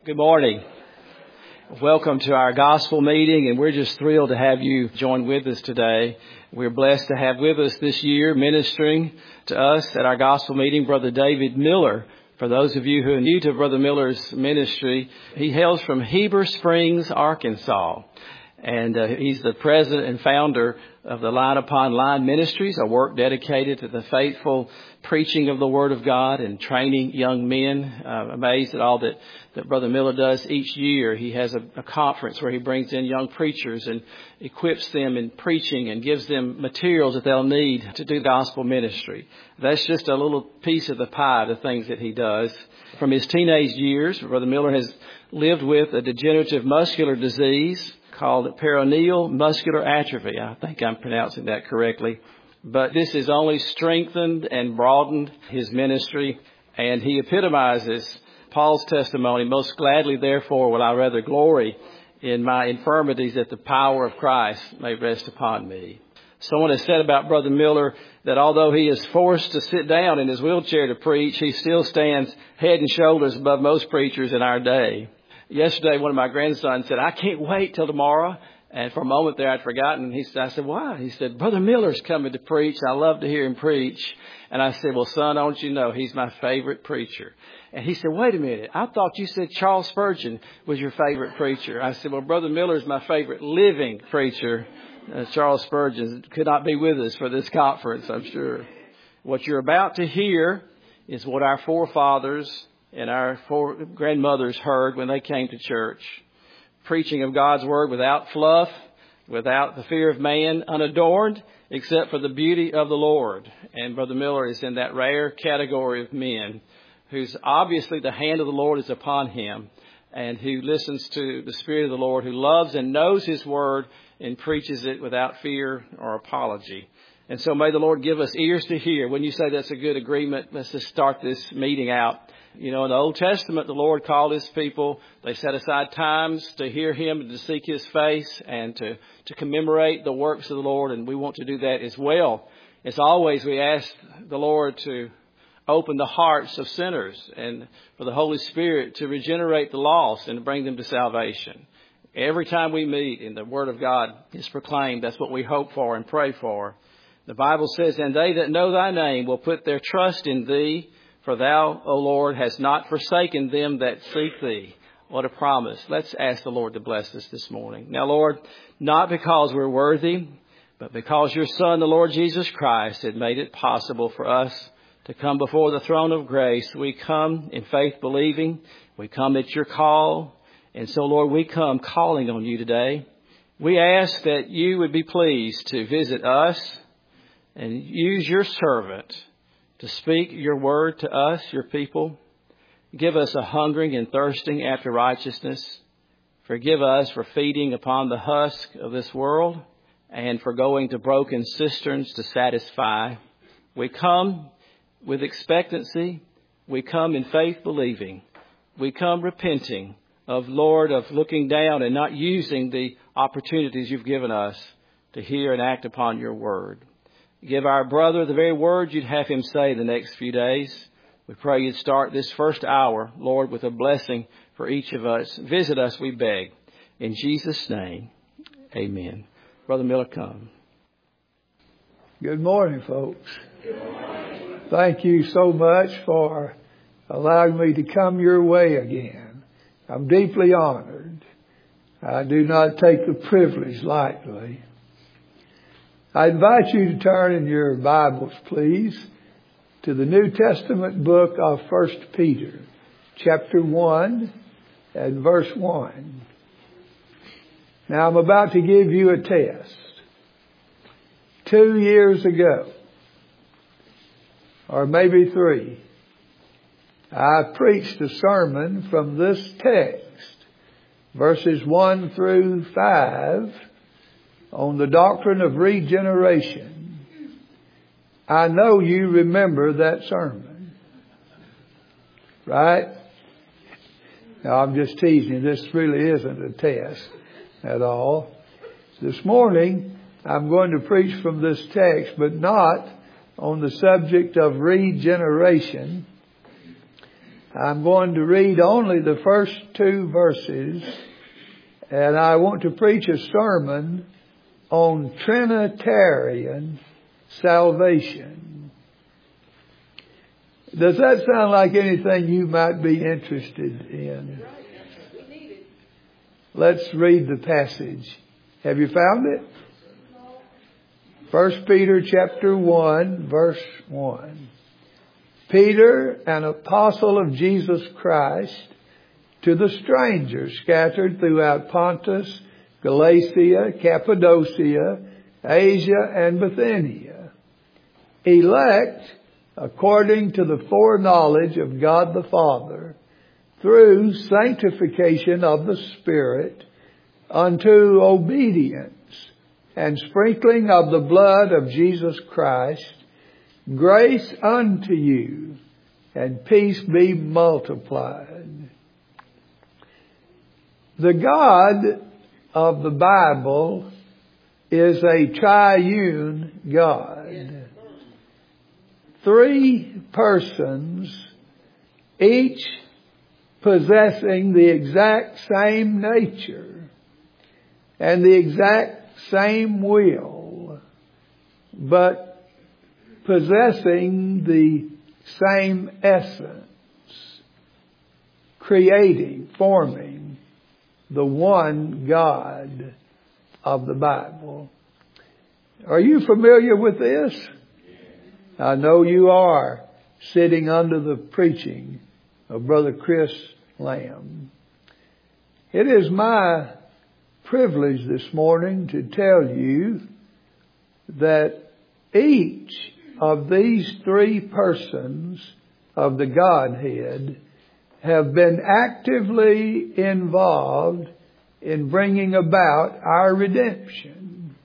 Good morning. Welcome to our gospel meeting, and we're just thrilled to have you join with us today. We're blessed to have with us this year ministering to us at our gospel meeting, Brother David Miller. For those of you who are new to Brother Miller's ministry, he hails from Heber Springs, Arkansas. And he's the president and founder of the Line Upon Line Ministries, a work dedicated to the faithful preaching of the Word of God and training young men. Amazed at all that Brother Miller does each year. He has a conference where he brings in young preachers and equips them in preaching and gives them materials that they'll need to do gospel ministry. That's just a little piece of the pie, the things that he does. From his teenage years, Brother Miller has lived with a degenerative muscular disease called peroneal muscular atrophy. I think I'm pronouncing that correctly. But this has only strengthened and broadened his ministry, and he epitomizes Paul's testimony, most gladly, therefore, will I rather glory in my infirmities that the power of Christ may rest upon me. Someone has said about Brother Miller that although he is forced to sit down in his wheelchair to preach, he still stands head and shoulders above most preachers in our day. Yesterday, one of my grandsons said, "I can't wait till tomorrow." And for a moment there, I'd forgotten. I said, "Why?" He said, "Brother Miller's coming to preach. I love to hear him preach." And I said, "Well, son, don't you know he's my favorite preacher?" And he said, "Wait a minute. I thought you said Charles Spurgeon was your favorite preacher." I said, "Well, Brother Miller's my favorite living preacher. Charles Spurgeon could not be with us for this conference, I'm sure." What you're about to hear is what our forefathers and our grandmothers heard when they came to church. Preaching of God's Word without fluff, without the fear of man, unadorned, except for the beauty of the Lord. And Brother Miller is in that rare category of men who's obviously the hand of the Lord is upon him, and who listens to the Spirit of the Lord, who loves and knows His Word and preaches it without fear or apology. And so may the Lord give us ears to hear. When you say that's a good agreement, let's just start this meeting out. You know, in the Old Testament, the Lord called His people. They set aside times to hear Him and to seek His face and to commemorate the works of the Lord. And we want to do that as well. As always, we ask the Lord to open the hearts of sinners and for the Holy Spirit to regenerate the lost and to bring them to salvation. Every time we meet and the Word of God is proclaimed, that's what we hope for and pray for. The Bible says, "And they that know Thy name will put their trust in Thee. For Thou, O Lord, hast not forsaken them that seek Thee." What a promise. Let's ask the Lord to bless us this morning. Now, Lord, not because we're worthy, but because Your Son, the Lord Jesus Christ, had made it possible for us to come before the throne of grace. We come in faith believing. We come at Your call. And so, Lord, we come calling on You today. We ask that You would be pleased to visit us and use Your servant to speak Your word to us, Your people. Give us a hungering and thirsting after righteousness. Forgive us for feeding upon the husk of this world and for going to broken cisterns to satisfy. We come with expectancy. We come in faith believing. We come repenting of, Lord, of looking down and not using the opportunities You've given us to hear and act upon Your word. Give our brother the very words You'd have him say the next few days. We pray You'd start this first hour, Lord, with a blessing for each of us. Visit us, we beg. In Jesus' name, amen. Brother Miller, come. Good morning, folks. Good morning. Thank you so much for allowing me to come your way again. I'm deeply honored. I do not take the privilege lightly. I invite you to turn in your Bibles, please, to the New Testament book of 1 Peter, chapter 1 and verse 1. Now, I'm about to give you a test. 2 years ago, or maybe 3, I preached a sermon from this text, verses 1 through 5, on the doctrine of regeneration. I know you remember that sermon. Right? Now, I'm just teasing you. This really isn't a test at all. This morning, I'm going to preach from this text, but not on the subject of regeneration. I'm going to read only the first 2 verses, and I want to preach a sermon on Trinitarian salvation. Does that sound like anything you might be interested in? Let's read the passage. Have you found it? 1 Peter chapter 1, verse 1. Peter, an apostle of Jesus Christ, to the strangers scattered throughout Pontus, Galatia, Cappadocia, Asia, and Bithynia, elect according to the foreknowledge of God the Father, through sanctification of the Spirit, unto obedience and sprinkling of the blood of Jesus Christ, grace unto you, and peace be multiplied. The God of the Bible is a triune God. 3 persons, each possessing the exact same nature and the exact same will, but possessing the same essence, creating, forming the one God of the Bible. Are you familiar with this? I know you are, sitting under the preaching of Brother Chris Lamb. It is my privilege this morning to tell you that each of these 3 persons of the Godhead have been actively involved in bringing about our redemption.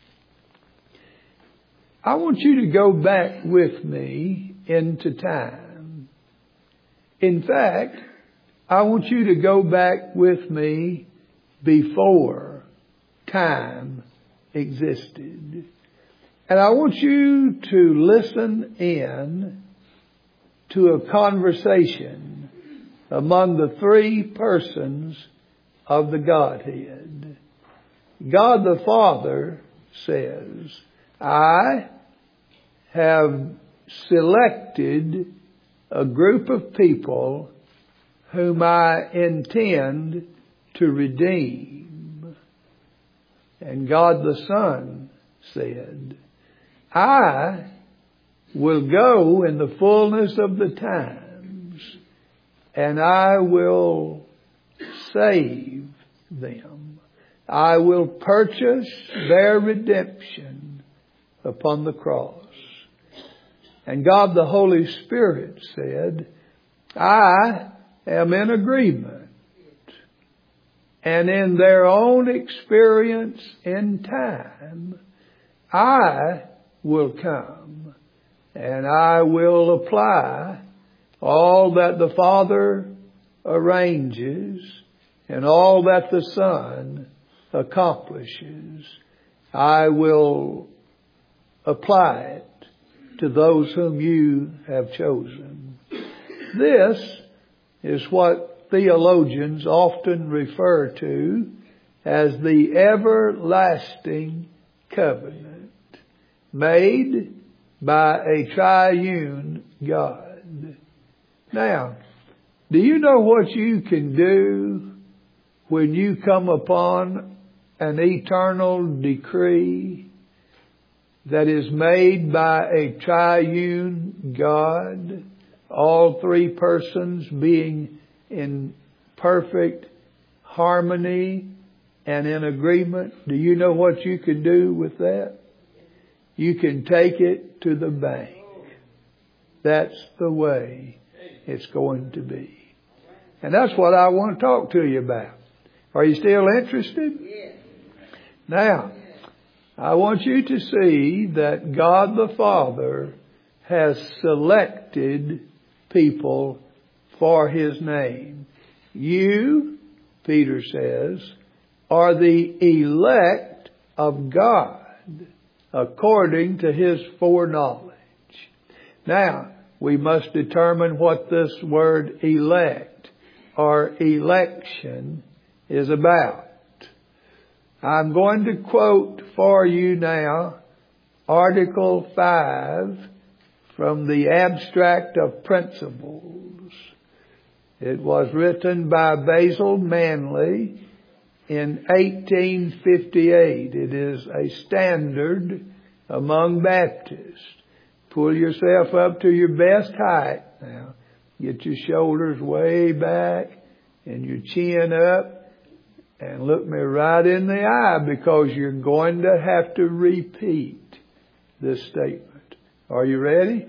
I want you to go back with me into time. In fact, I want you to go back with me before time existed. And I want you to listen in to a conversation among the 3 persons of the Godhead. God the Father says, I have selected a group of people whom I intend to redeem. And God the Son said, I will go in the fullness of the times, and I will save them. I will purchase their redemption upon the cross. And God the Holy Spirit said, I am in agreement. And in their own experience in time, I will come and I will apply all that the Father arranges and all that the Son accomplishes. I will apply it to those whom you have chosen. This is what theologians often refer to as the everlasting covenant made by a triune God. Now, do you know what you can do when you come upon an eternal decree that is made by a triune God, all 3 persons being in perfect harmony and in agreement? Do you know what you can do with that? You can take it to the bank. That's the way it's going to be. And that's what I want to talk to you about. Are you still interested? Yes. Now, I want you to see that God the Father has selected people for His name. You, Peter says, are the elect of God according to His foreknowledge. Now, we must determine what this word elect or election is about. I'm going to quote for you now Article 5 from the Abstract of Principles. It was written by Basil Manley in 1858. It is a standard among Baptists. Pull yourself up to your best height now. Get your shoulders way back and your chin up and look me right in the eye, because you're going to have to repeat this statement. Are you ready?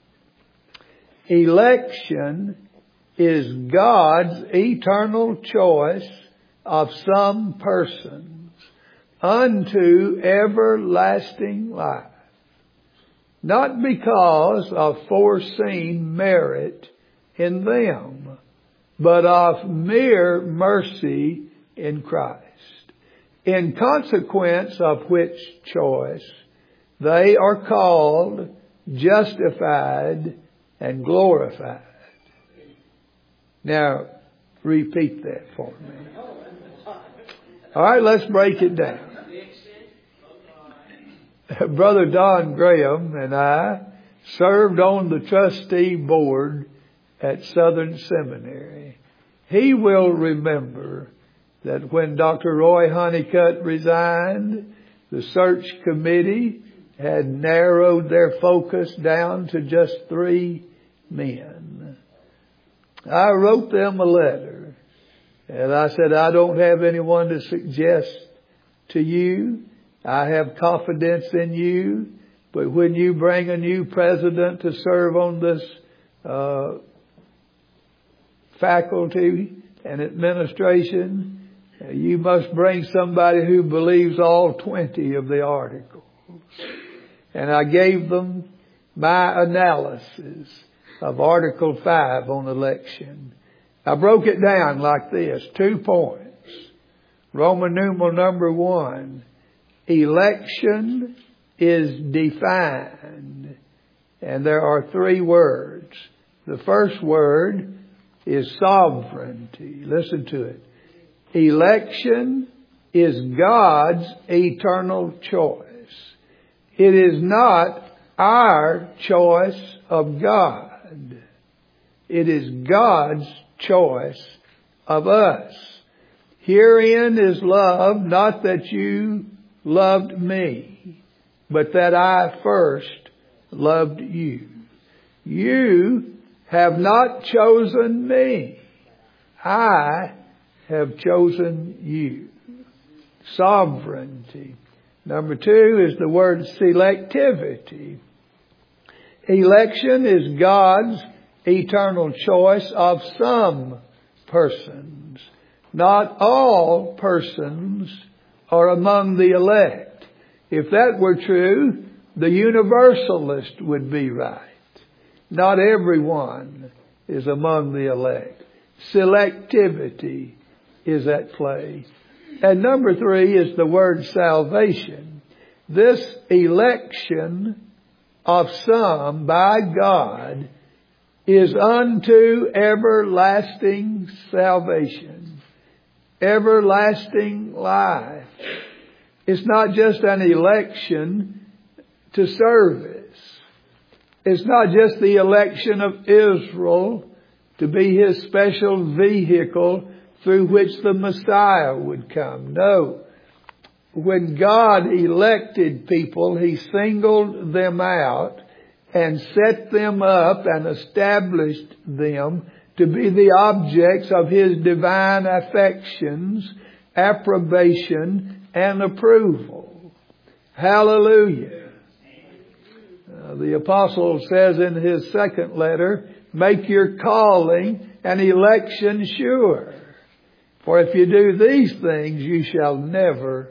Election is God's eternal choice of some persons unto everlasting life, not because of foreseen merit in them, but of mere mercy in Christ, in consequence of which choice they are called, justified, and glorified. Now, repeat that for me. All right, let's break it down. Brother Don Graham and I served on the trustee board at Southern Seminary. He will remember that when Dr. Roy Honeycutt resigned, the search committee had narrowed their focus down to just 3 men. I wrote them a letter, and I said, I don't have anyone to suggest to you. I have confidence in you, but when you bring a new president to serve on this faculty and administration, you must bring somebody who believes all 20 of the articles. And I gave them my analysis of Article 5 on election. I broke it down like this, 2 points. Roman numeral number 1, election is defined, and there are 3 words. The first word is sovereignty. Listen to it. Election is God's eternal choice. It is not our choice of God. It is God's choice of us. Herein is love, not that you loved me, but that I first loved you. You have not chosen me. I have chosen you. Sovereignty. Number 2 is the word selectivity. Election is God's eternal choice of some persons. Not all persons are among the elect. If that were true, the universalist would be right. Not everyone is among the elect. Selectivity is at play. And number 3 is the word salvation. This election of some by God is unto everlasting salvation, everlasting life. It's not just an election to service. It's not just the election of Israel to be His special vehicle through which the Messiah would come. No. When God elected people, He singled them out and set them up and established them to be the objects of His divine affections, approbation, and approval. Hallelujah. The apostle says in his second letter, make your calling and election sure. For if you do these things, you shall never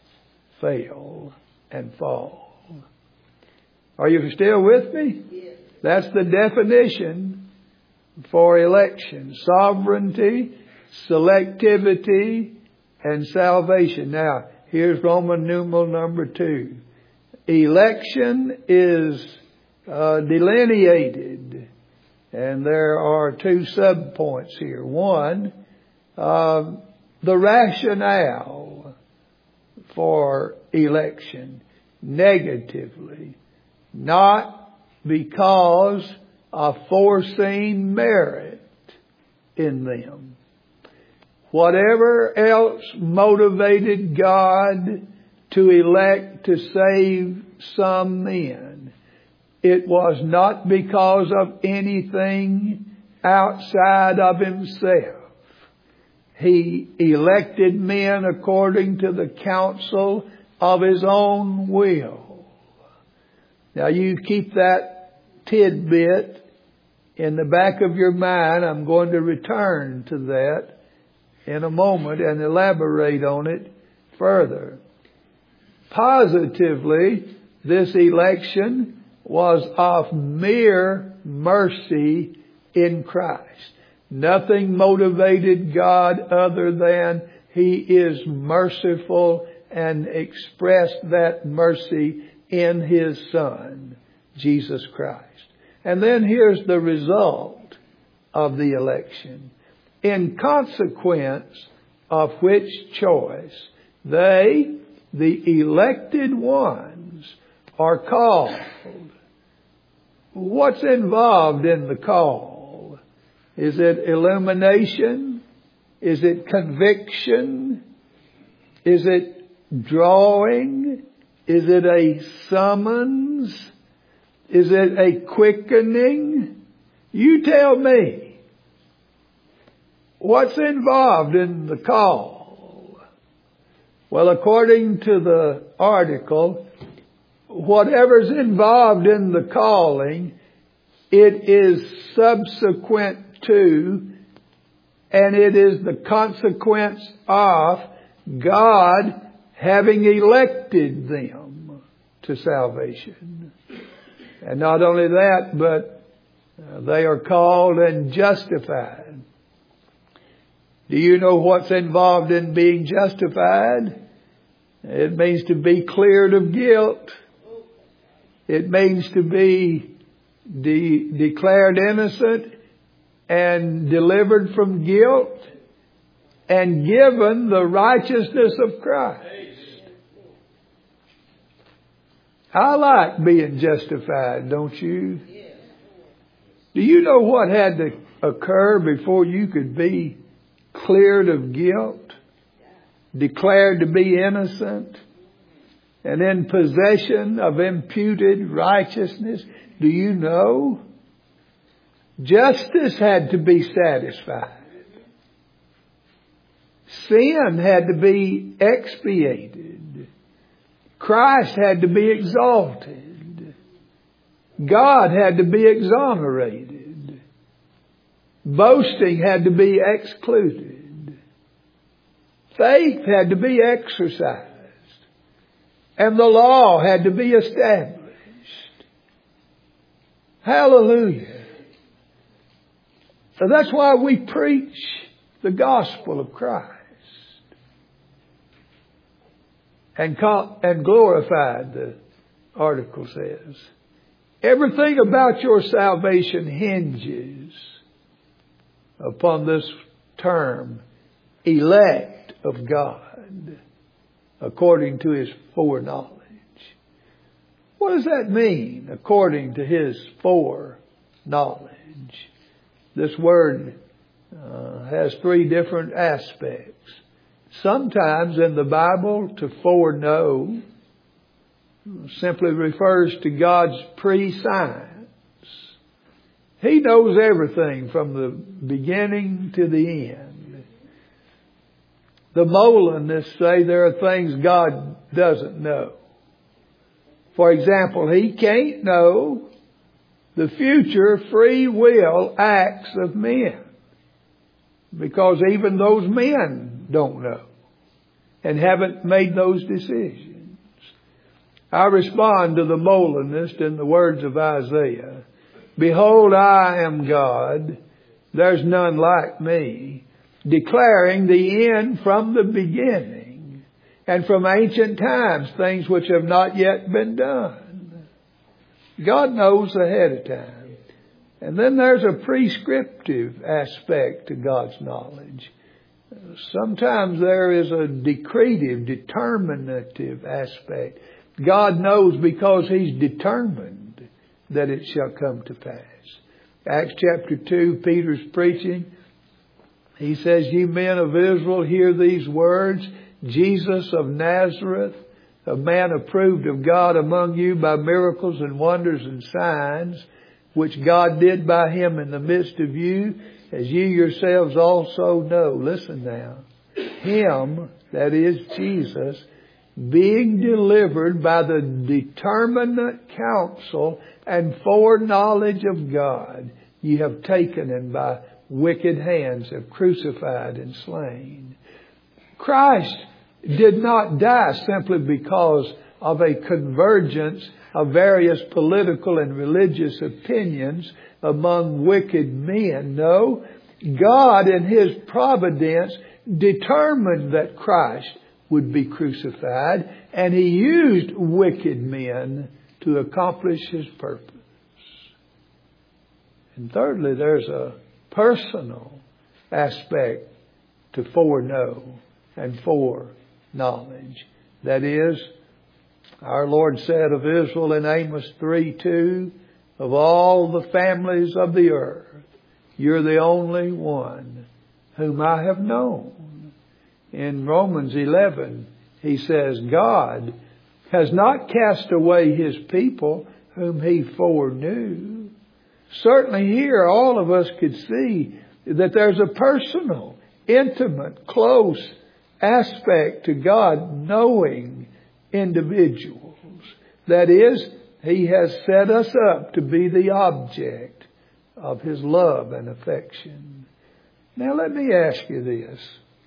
fail and fall. Are you still with me? Yes. That's the definition for election. Sovereignty, selectivity, and salvation. Now, here's Roman numeral number 2. Election is delineated. And there are two sub-points here. One, the rationale for election negatively, not because of foreseen merit in them. Whatever else motivated God to elect to save some men, it was not because of anything outside of Himself. He elected men according to the counsel of His own will. Now you keep that tidbit in the back of your mind. I'm going to return to that in a moment and elaborate on it further. Positively, this election was of mere mercy in Christ. Nothing motivated God other than He is merciful and expressed that mercy in His Son, Jesus Christ. And then here's the result of the election. In consequence of which choice, they, the elected ones, are called. What's involved in the call? Is it illumination? Is it conviction? Is it drawing? Is it a summons? Is it a quickening? You tell me. What's involved in the call? Well, according to the article, whatever's involved in the calling, it is subsequent to, and it is the consequence of God having elected them to salvation. And not only that, but they are called and justified. Do you know what's involved in being justified? It means to be cleared of guilt. It means to be declared innocent and delivered from guilt and given the righteousness of Christ. I like being justified, don't you? Do you know what had to occur before you could be cleared of guilt, declared to be innocent, and in possession of imputed righteousness? Do you know? Justice had to be satisfied. Sin had to be expiated. Christ had to be exalted. God had to be exonerated. Boasting had to be excluded. Faith had to be exercised. And the law had to be established. Hallelujah. So that's why we preach the gospel of Christ. And glorified, the article says. Everything about your salvation hinges upon this term, elect of God, according to His foreknowledge. What does that mean, according to His foreknowledge? This word has three different aspects. Sometimes in the Bible, to foreknow simply refers to God's pre-science. He knows everything from the beginning to the end. The Molinists say there are things God doesn't know. For example, He can't know the future free will acts of men, because even those men don't know and haven't made those decisions. I respond to the Molinist in the words of Isaiah. Behold, I am God. There's none like me, declaring the end from the beginning and from ancient times, things which have not yet been done. God knows ahead of time. And then there's a prescriptive aspect to God's knowledge. Sometimes there is a decretive, determinative aspect. God knows because He's determined that it shall come to pass. Acts chapter 2, Peter's preaching. He says, "Ye men of Israel, hear these words. Jesus of Nazareth, a man approved of God among you by miracles and wonders and signs, which God did by Him in the midst of you, as ye yourselves also know." Listen now. Him, that is Jesus, being delivered by the determinate counsel and foreknowledge of God, ye have taken, and by wicked hands have crucified and slain. Christ did not die simply because of a convergence of various political and religious opinions among wicked men. No, God in His providence determined that Christ would be crucified, and He used wicked men to accomplish His purpose. And thirdly, there's a personal aspect to foreknow and foreknowledge. That is, our Lord said of Israel in Amos 3:2, "Of all the families of the earth, you're the only one whom I have known." In Romans 11, He says, God has not cast away His people whom He foreknew. Certainly here all of us could see that there's a personal, intimate, close aspect to God knowing individuals. That is, He has set us up to be the object of His love and affection. Now let me ask you this.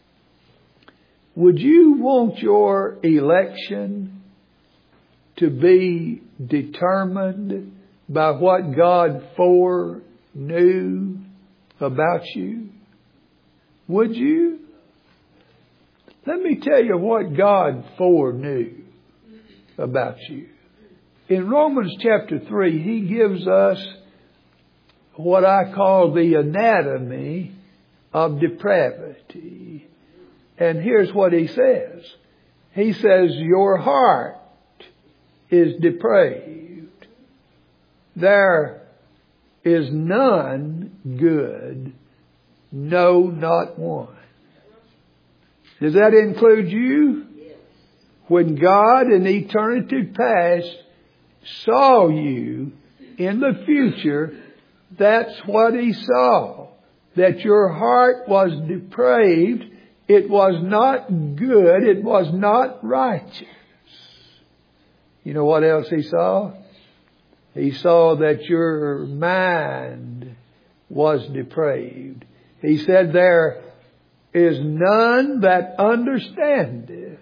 Would you want your election to be determined by what God foreknew about you? Would you? Let me tell you what God foreknew about you. In Romans chapter 3, He gives us what I call the anatomy of depravity. And here's what He says. He says, your heart is depraved. There is none good, no, not one. Does that include you? When God in eternity past saw you in the future, that's what He saw. That your heart was depraved. It was not good. It was not righteous. You know what else He saw? He saw that your mind was depraved. He said, there is none that understandeth.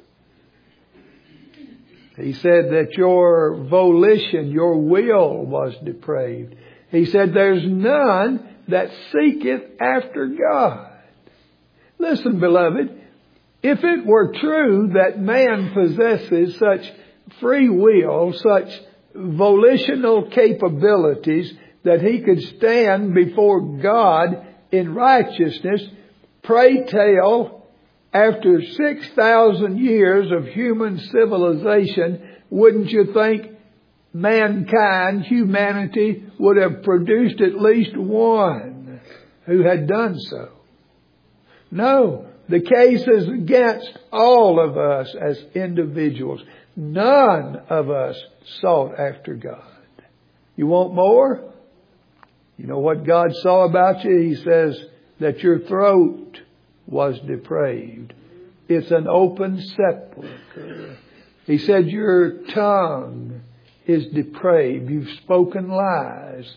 He said that your volition, your will was depraved. He said there's none that seeketh after God. Listen, beloved, if it were true that man possesses such free will, such volitional capabilities, that he could stand before God in righteousness, pray tell, after 6,000 years of human civilization, wouldn't you think mankind, humanity, would have produced at least one who had done so? No, the case is against all of us as individuals. None of us sought after God. You want more? You know what God saw about you? He says that your throat was depraved. It's an open sepulcher. He said your tongue is depraved. You've spoken lies.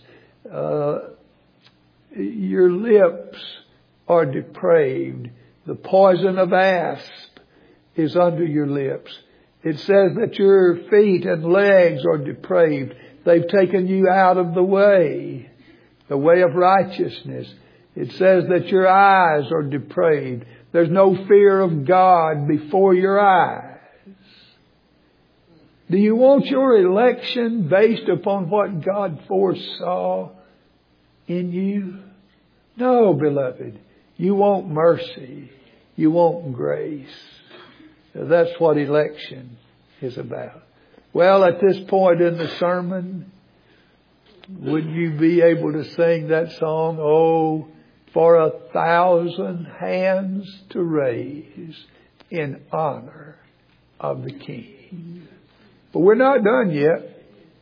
Your lips are depraved. The poison of asp is under your lips. It says that your feet and legs are depraved. They've taken you out of the way of righteousness. It says that your eyes are depraved. There's no fear of God before your eyes. Do you want your election based upon what God foresaw in you? No, beloved. You want mercy. You want grace. That's what election is about. Well, at this point in the sermon, would you be able to sing that song, "Oh, for 1,000 hands to raise in honor of the King"? But we're not done yet.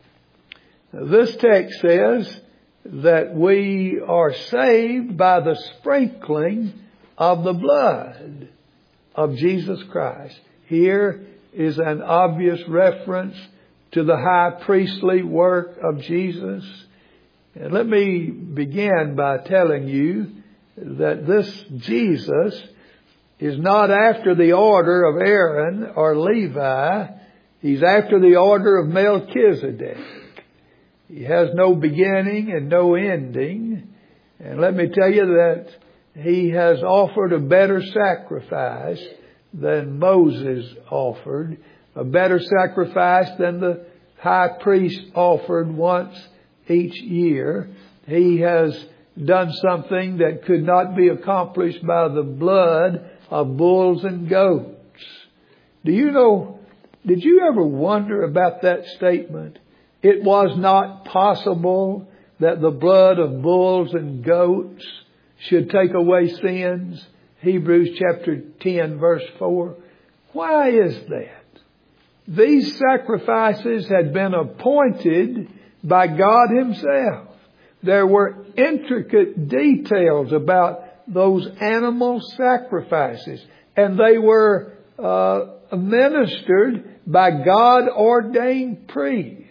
This text says that we are saved by the sprinkling of the blood of Jesus Christ. Here is an obvious reference to the high priestly work of Jesus. And let me begin by telling you that this Jesus is not after the order of Aaron or Levi. He's after the order of Melchizedek. He has no beginning and no ending. And let me tell you that He has offered a better sacrifice than Moses offered. A better sacrifice than the high priest offered once each year. He has done something that could not be accomplished by the blood of bulls and goats. Do you know, did you ever wonder about that statement? It was not possible that the blood of bulls and goats should take away sins. Hebrews chapter 10 verse 4. Why is that? These sacrifices had been appointed by God Himself. There were intricate details about those animal sacrifices, and they were administered by God-ordained priests.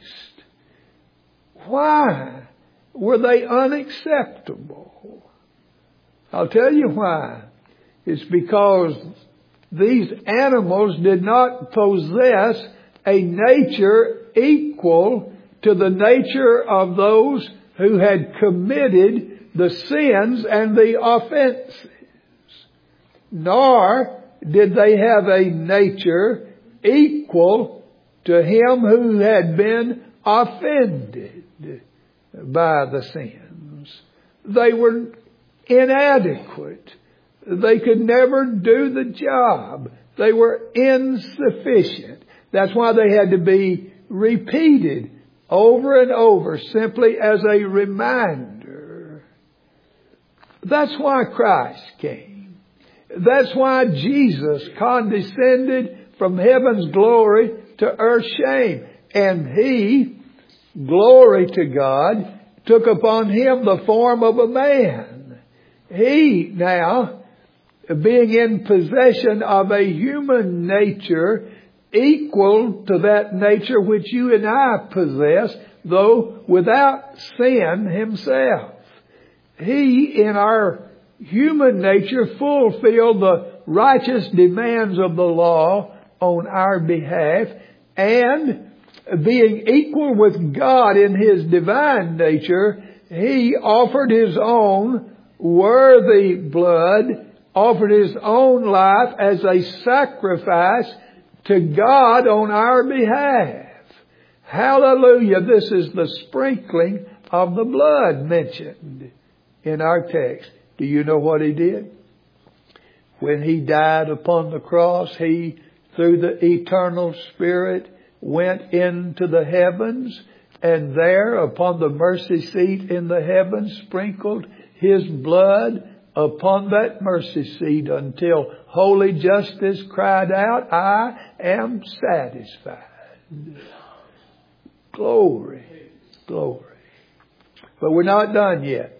Why were they unacceptable? I'll tell you why. It's because these animals did not possess a nature equal to the nature of those who had committed the sins and the offenses. Nor did they have a nature equal to him who had been offended by the sins. They were inadequate. They could never do the job. They were insufficient. That's why they had to be repeated over and over, simply as a reminder. That's why Christ came. That's why Jesus condescended from heaven's glory to earth's shame. And He, glory to God, took upon Him the form of a man. He now, being in possession of a human nature equal to that nature which you and I possess, though without sin Himself. He, in our human nature, fulfilled the righteous demands of the law on our behalf, and being equal with God in His divine nature, He offered His own worthy blood, offered His own life as a sacrifice to God on our behalf. Hallelujah. This is the sprinkling of the blood mentioned in our text. Do you know what He did? When He died upon the cross, He, through the eternal Spirit, went into the heavens, and there upon the mercy seat in the heavens sprinkled His blood upon that mercy seat until holy justice cried out, "I am satisfied." Glory, glory. But we're not done yet.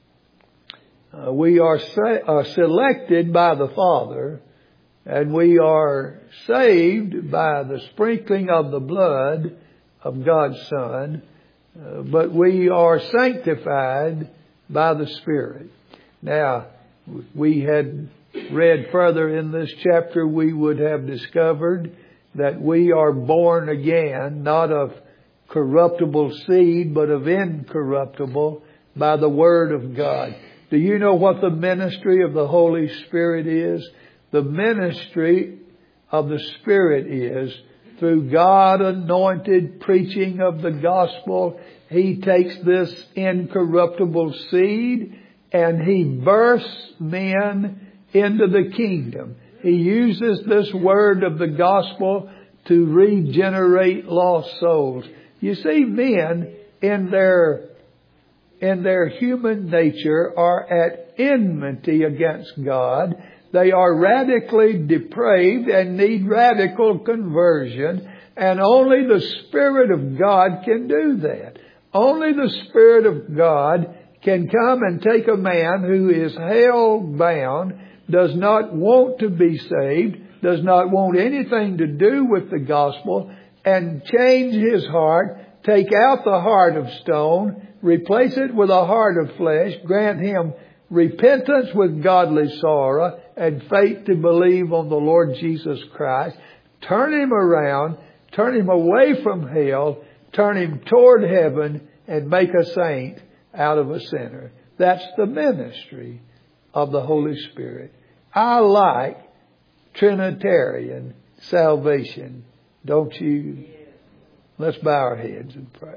We are selected by the Father, and we are saved by the sprinkling of the blood of God's Son, but we are sanctified by the Spirit. Now, we had read further in this chapter, we would have discovered that we are born again, not of corruptible seed, but of incorruptible, by the Word of God. Do you know what the ministry of the Holy Spirit is? The ministry of the Spirit is through God anointed preaching of the gospel, He takes this incorruptible seed and He births men into the kingdom. He uses this word of the gospel to regenerate lost souls. You see, men in their human nature are at enmity against God. They are radically depraved and need radical conversion. And only the Spirit of God can do that. Only the Spirit of God can come and take a man who is hell-bound, does not want to be saved, does not want anything to do with the gospel, and change his heart, take out the heart of stone, replace it with a heart of flesh, grant him repentance with godly sorrow, and faith to believe on the Lord Jesus Christ, turn him around, turn him away from hell, turn him toward heaven, and make a saint out of a sinner. That's the ministry of the Holy Spirit. I like Trinitarian salvation, don't you? Let's bow our heads and pray.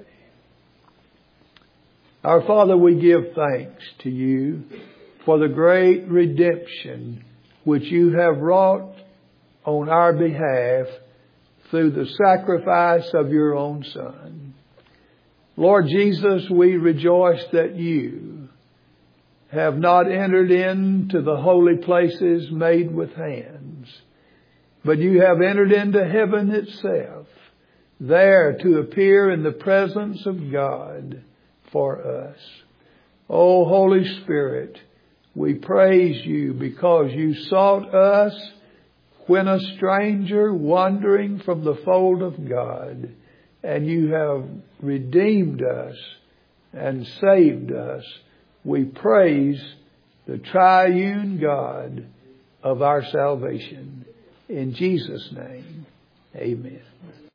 Our Father, we give thanks to You for the great redemption which You have wrought on our behalf through the sacrifice of Your own Son. Lord Jesus, we rejoice that You have not entered into the holy places made with hands, but You have entered into heaven itself, there to appear in the presence of God for us. O Holy Spirit, we praise You because You sought us when a stranger wandering from the fold of God, and You have redeemed us and saved us. We praise the triune God of our salvation. In Jesus' name, amen.